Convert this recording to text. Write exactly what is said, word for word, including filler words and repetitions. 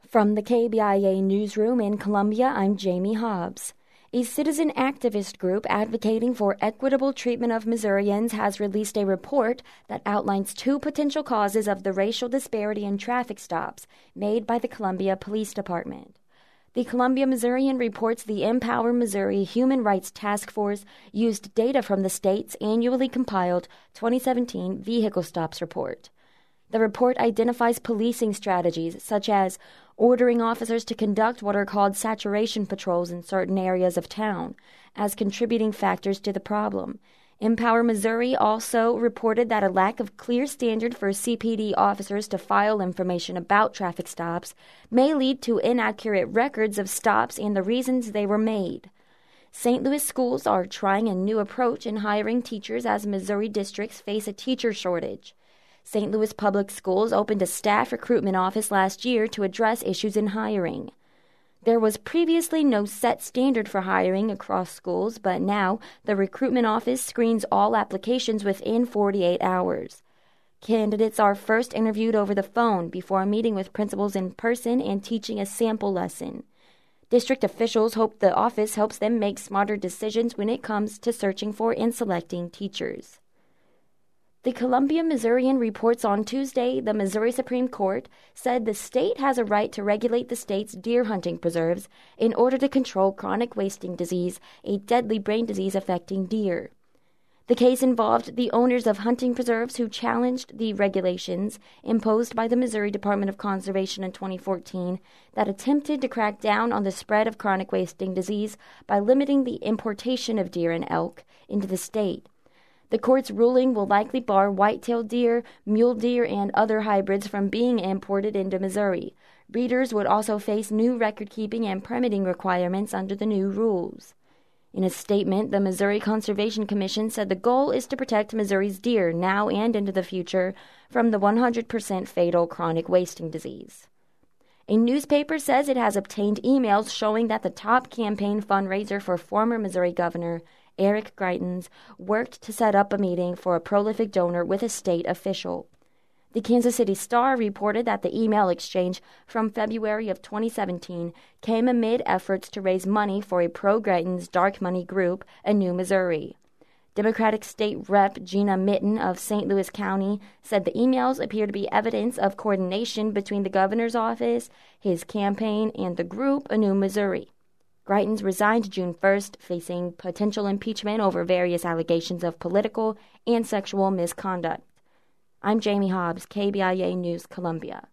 From the K B I A newsroom in Columbia, I'm Jamie Hobbs. A citizen activist group advocating for equitable treatment of Missourians has released a report that outlines two potential causes of the racial disparity in traffic stops made by the Columbia Police Department. The Columbia Missourian reports the Empower Missouri Human Rights Task Force used data from the state's annually compiled twenty seventeen Vehicle Stops Report. The report identifies policing strategies such as ordering officers to conduct what are called saturation patrols in certain areas of town as contributing factors to the problem. Empower Missouri also reported that a lack of clear standard for C P D officers to file information about traffic stops may lead to inaccurate records of stops and the reasons they were made. Saint Louis schools are trying a new approach in hiring teachers as Missouri districts face a teacher shortage. Saint Louis Public Schools opened a staff recruitment office last year to address issues in hiring. There was previously no set standard for hiring across schools, but now the recruitment office screens all applications within forty-eight hours. Candidates are first interviewed over the phone before meeting with principals in person and teaching a sample lesson. District officials hope the office helps them make smarter decisions when it comes to searching for and selecting teachers. The Columbia Missourian reports on Tuesday the Missouri Supreme Court said the state has a right to regulate the state's deer hunting preserves in order to control chronic wasting disease, a deadly brain disease affecting deer. The case involved the owners of hunting preserves who challenged the regulations imposed by the Missouri Department of Conservation in twenty fourteen that attempted to crack down on the spread of chronic wasting disease by limiting the importation of deer and elk into the state. The court's ruling will likely bar white-tailed deer, mule deer, and other hybrids from being imported into Missouri. Breeders would also face new record-keeping and permitting requirements under the new rules. In a statement, the Missouri Conservation Commission said the goal is to protect Missouri's deer now and into the future from the one hundred percent fatal chronic wasting disease. A newspaper says it has obtained emails showing that the top campaign fundraiser for former Missouri Governor Eric Greitens worked to set up a meeting for a prolific donor with a state official. The Kansas City Star reported that the email exchange from February of twenty seventeen came amid efforts to raise money for a pro-Greitens dark money group, Anew Missouri. Democratic State Rep Gina Mitten of Saint Louis County said the emails appear to be evidence of coordination between the governor's office, his campaign, and the group, Anew Missouri. Greitens resigned June first, facing potential impeachment over various allegations of political and sexual misconduct. I'm Jamie Hobbs, K B I A News, Columbia.